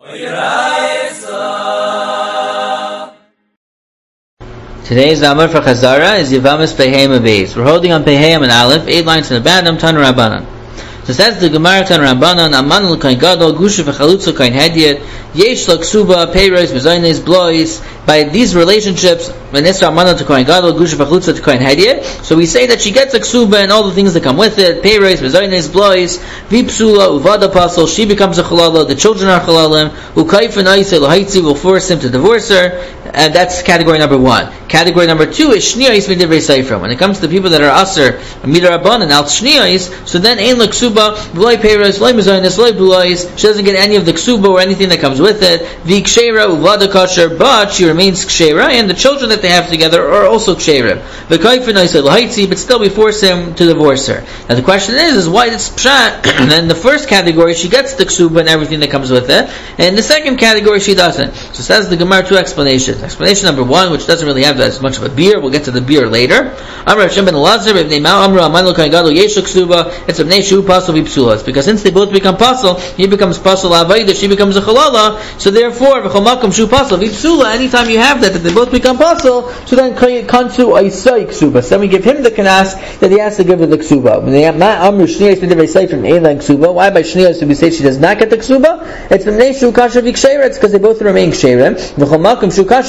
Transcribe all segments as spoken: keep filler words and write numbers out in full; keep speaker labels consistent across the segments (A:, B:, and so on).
A: Today's Amar for Chazara is Yavamis Pehema Beis. We're holding on Pehema and Aleph, eight lines from the bottom, Tan Rabbanan. So says the Gemara Tan Rabbanan, Aman l'kain gadol, Gusha v'chalutza kain hedyet, Yesh l'ksuba, Peiros, v'zaynes, blois. By these relationships, when Isra Amana to kain gadol, Gusha v'chalutza to kain hedyet, so we say that she gets a ksuba and all the things that come with it, Peiros, v'zaynes, blois, v'psula, uvada pasol, she becomes a chalala, the children are chalalim, u'kaif v'naisei l'haitzi will force him to divorce her, and that's category number one. Category number two is shniyos midivrei seifra. When it comes to the people that are aser midarabanan al shniyos, so then ein l'ksuba v'loy peiros v'loy mezaynis v'loy b'lois. She doesn't get any of the ksuba or anything that comes with it. V'kshera uvada kosher, but she remains kshera, and the children that they have together are also kshera. V'kayfer naisei l'haitzi, but still we force him to divorce her. Now the question is, is why it's pshat? And then the first category she gets the ksuba and everything that comes with it, and in the second category she doesn't. So says the Gemara two explanations. Explanation number one, which doesn't really have as much of a beer, we'll get to the beer later. It's because since they both become pasul, he becomes pasul avaida, she becomes a chalala, so therefore, anytime you have that, that they both become pasul, so then kansu aisai ksuba. So then we give him the kanas that he has to give her the ksuba. Why by shniyos do we say she does not get the ksuba? It's because they both remain ksherim.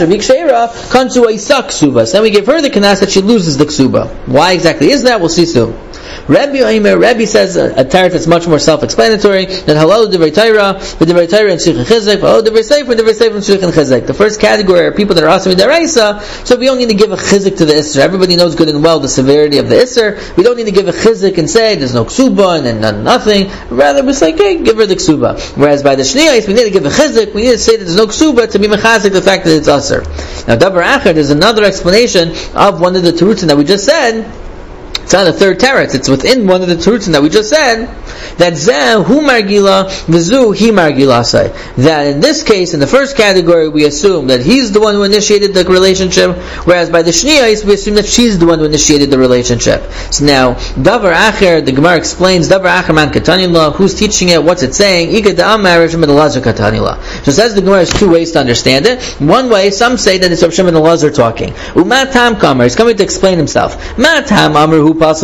A: Then we give her the kanas that she loses the ksuba. Why exactly is that? We'll see soon. Rabbi Oimer, Rabbi says a, a teretz that's much more self-explanatory, that halal divrei Torah, v'divrei Torah and shich and chizek, halal divrei sefer, divrei sefer and shich and chizek. The first category are people that are asur midaraisa, so we don't need to give a chizek to the isser. Everybody knows good and well the severity of the isser. We don't need to give a chizek and say there's no ksuba and, and nothing. Rather, we say, okay, give her the ksuba. Whereas by the shniyos, we need to give a chizek, we need to say that there's no ksuba to be mechazik the fact that it's asur. Now, davar acher, there's another explanation of one of the terutzim that we just said. It's not a third teretz. It's within one of the terutzim that we just said. That zeh hu margila v'zu hi margilasai. That in this case, in the first category, we assume that he's the one who initiated the relationship, whereas by the shniyos, we assume that she's the one who initiated the relationship. So now, davar acher, the Gemara explains, davar acher man katanila, who's teaching it, what's it saying? Ika da'am marriage min elazar katanila. So it says the Gemara has two ways to understand it. One way, some say that it's Rav Shimon elazar talking. U'ma tam kamer, he's coming to explain himself. Ma tam amar hu what's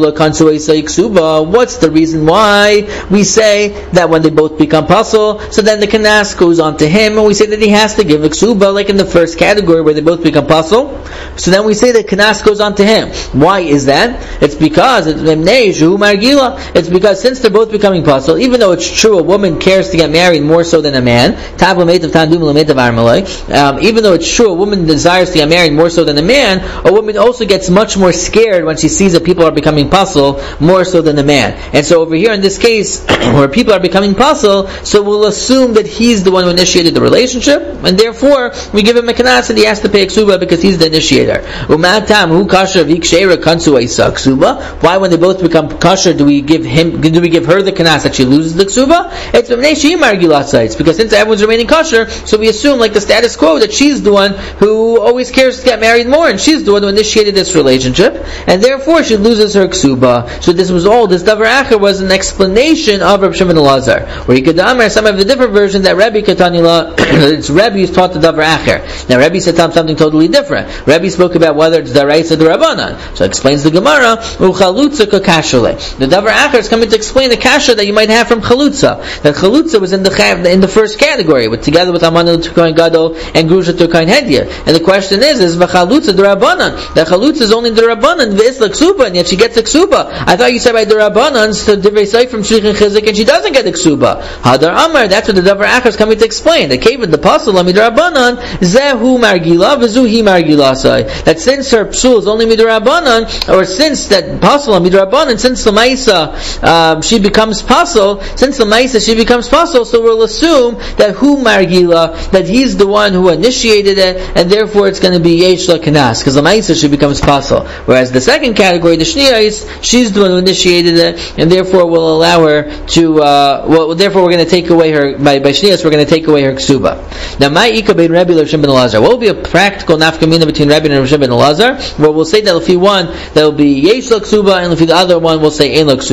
A: the reason why we say that when they both become pasul, so then the kanas goes on to him, and we say that he has to give a ksuba, like in the first category where they both become pasul. So then we say that kanas goes on to him. Why is that? It's because it's It's because since they're both becoming pasul, even though it's true a woman cares to get married more so than a man, um, even though it's true a woman desires to get married more so than a man, a woman also gets much more scared when she sees that people are becoming pasul more so than the man. And so over here in this case, where people are becoming pasul, so we'll assume that he's the one who initiated the relationship, and therefore we give him a kanas and he has to pay a ksuba because he's the initiator. Why, when they both become kasher, do we give him? Do we give her the kanas that she loses the ksuba? It's because since everyone's remaining kasher, so we assume, like the status quo, that she's the one who always cares to get married more, and she's the one who initiated this relationship, and therefore she loses her ksuba. So this was all, this davar acher was an explanation of Rav Shimon elazar. Where he could amar, some of the different versions that Rabbi Katanila, it's Rabbi who's taught the davar acher. Now Rabbi said something totally different. Rabbi spoke about whether it's daraisa or darabanan. So it explains the Gemara, uchalutza kakashale. The davar acher is coming to explain the kasha that you might have from chalutza. That chalutza was in the in the first category, with together with amanu tukain gadol and grusha tukain hedyet. And the question is, is v'chalutza darabanan? That chalutza is only darabanan v'isla ksuba, and yet she gets a ksuba. I thought you said by darabanan, so divrei seif from shlich and chizik, and she doesn't get a ksuba. Hadar amar, that's what the davar acher is coming to explain. The cave of the pasul ami darabanan zehu margila v'zu hi margilasai. That since her psul is only midarabanan, or since that pasul ami darabanan, since the ma'isa um, she becomes pasul, since the ma'isa she becomes pasul, so we'll assume that hu margila, that he's the one who initiated it, and therefore it's going to be yesh la kanas, because the ma'isa she becomes pasul. Whereas the second category, the shniyos, she's the one who initiated it, and therefore we'll allow her to, uh, well, therefore we're going to take away her, by, by shniyos, we're going to take away her ksuba. Now, ma'ika bein Rabbi Rav Shimon elazar. What will be a practical nafkamina between Rabbi and Rav Shimon elazar? Well, we'll say that if he one, there will be yesh la ksuba, and if the other one, we'll say ein la ksuba.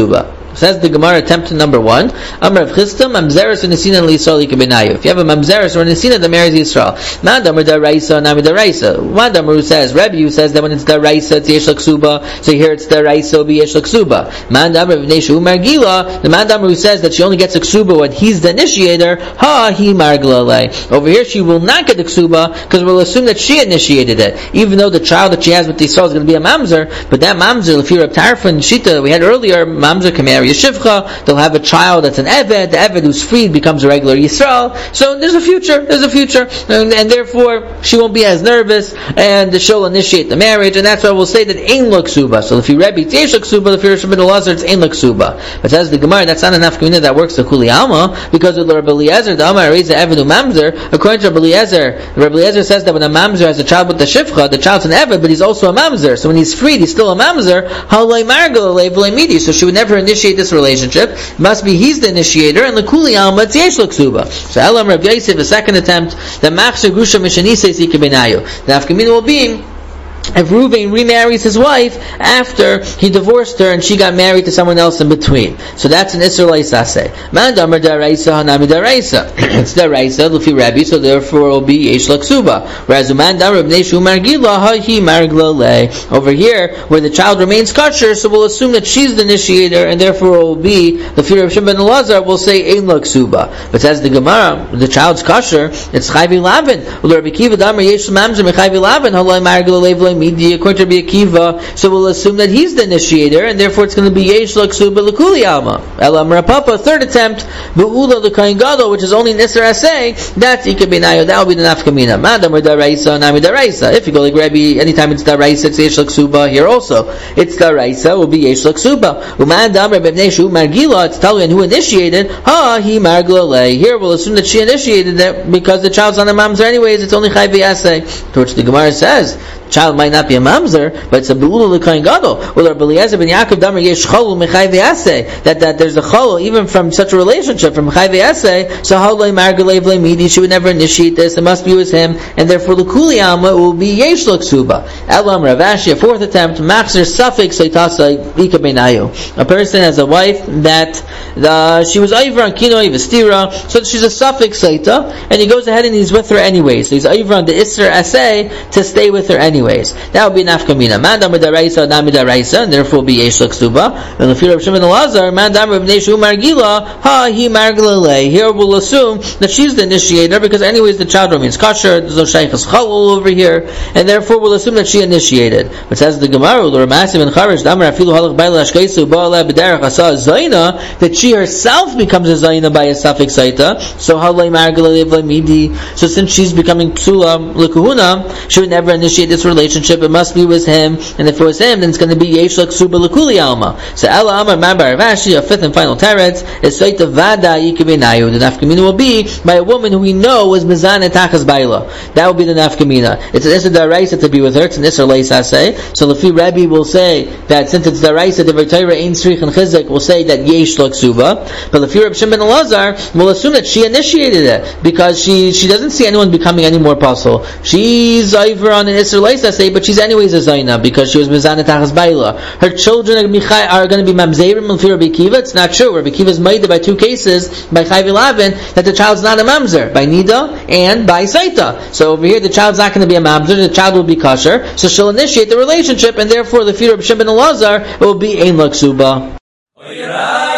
A: Says the Gemara, attempt number one. Amar Rav Chisda, mamzeres v'nesina l'Yisrael ikabenayu. If you have a mamzeres or a nesina that marries Yisrael, man damar daraisa, nami daraisa. One damar who says, Rebbe who says that when it's daraisa, it's yesh l'ksuba. So here it's daraisa, will be yesh l'ksuba. Man damar v'neshu margila. The man damar who says that she only gets a ksuba when he's the initiator, ha he margila lei. Over here she will not get the ksuba because we'll assume that she initiated it, even though the child that she has with Yisrael is going to be a mamzer. But that mamzer, if you're a Tarfa and Shita, we had earlier, mamzer can marry a shivcha. They'll have a child that's an eved. The eved who's freed becomes a regular Yisrael. So there's a future. There's a future, and, and therefore she won't be as nervous, and she'll initiate the marriage. And that's why we'll say that ein l'ksuba. So if you Rebbe yesh l'ksuba, if you're Shemit Elazar, it's ein l'ksuba. But says the Gemara, that's not enough community that works the kuli alma, because with Rabbi Eliezer, the Amar raised the eved who mamzer. According to Rabbi Eliezer, Rabbi Eliezer says that when a mamzer has a child with the shivcha, the child's an eved, but he's also a mamzer. So when he's freed, he's still a mamzer. Halay margal levlay midi. So she would never initiate this relationship. It must be he's the initiator, and the kuli alma it's yesh l'ksuba. So Elam Rabbi Yosef, a second attempt, the machzer gusha mishanise sika benayu. The afkamina will be if Reuven remarries his wife after he divorced her and she got married to someone else in between. So that's an Isser Leisase. Man damar daraisa hanami daraisa. It's daraisa, lufi Rabbi, so therefore it will be yesh l'ksuba. Whereas man damar b'nei margila hahi margla le. Over here, where the child remains kosher, so we'll assume that she's the initiator, and therefore it will be the fear of Shimon ben Elazar. We'll say ein l'ksuba. But as the Gemara, the child's kosher, it's chayvi lavin. Rabbi Kiva damar yesh mamzer mechayvi lavin halai margla le. According to Rabbi Akiva, so we'll assume that he's the initiator, and therefore it's going to be yesh l'ksuba l'kuli alma. Elam Rapapa, third attempt, be'ula l'kayin gadol, which is only nisr asay. That's ikabenayo. That will be the nafkamina. Madam or daraisa, nami daraisa. If you go like Rabbi, anytime it's daraisa, it's yesh l'ksuba. Here also, it's daraisa, will be yesh l'ksuba. Umadam Rabbi Neshu margila. It's telling who initiated. Ha he margila lei. Here we'll assume that she initiated it because the child's on a mamzer anyways. It's only chayvi asay. To which the Gemara says, child might not be a mamzer, but it's a be'ula l'kayin gadol. Well, Rabbi Eliezer ben Yaakov damar yesh chalul mechai v'aseh, that that there's a chalul even from such a relationship from mechai v'aseh. So how loy margalei v'leimidi, she would never initiate this. It must be with him, and therefore the kuli alma will be yesh l'ksuba. Elam Rav Ashi, a fourth attempt, machzer suffix seitasa ika benayu. A person has a wife that the, she was over on kinoi v'stira, so she's a suffix seita, and he goes ahead and he's with her anyway. So he's over on the isser aseh to stay with her anyway. That would be nafkamina. Man damar daraisa, nami daraisa, and therefore be yesh l'ksuba. And the fear of Shimon Elazar, man damar b'neshu margila, ha he margila lei. Here we'll assume that she's the initiator because anyways the child remains kosher. There's no shaykhus chalul over here, and therefore we'll assume that she initiated. But says the Gemara, l'ramasim and charish damar afilu halach b'ayla ashkeisu ba'ala b'derech asa zayna, that she herself becomes a zayna by a suffix saita. So halay margila levla midi. So since she's becoming psula l'kuhuna, she would never initiate this relationship. It must be with him, and if it was him, then it's going to be yesh l'ksuba l'kuli alma. So Ella Amar Mambar Ravashi, a fifth and final teretz, is Saita Vada Yikabenayu. The nafkamina will be by a woman who we know was Mizan and Tachas Baila. That will be the nafkamina. It's an Issa Daraisa to be with her, it's an Issa Leis Aseh. So Lefi Rebbe will say that since it's Daraisa, the V'Torah Ein Srich and Chizek will say that yesh l'ksuba. But Lefi Reb Shimon Elazar will assume that she initiated it, because she she doesn't see anyone becoming any more puzzle. She's over on an Issa Leis Aseh, but she's anyways a Zaina because she was Mizan Tachas Baila. Her children are going to be Mamzerim and Rabbi Kiva. It's not true. Rabbi Kiva is made by two cases, by Chayv Lavin, that the child's not a Mamzer, by Nida and by Saita. So over here the child's not going to be a Mamzer, the child will be kosher, so she'll initiate the relationship, and therefore the fear of Shimon Elazar, it will be Ein L'Ksuba.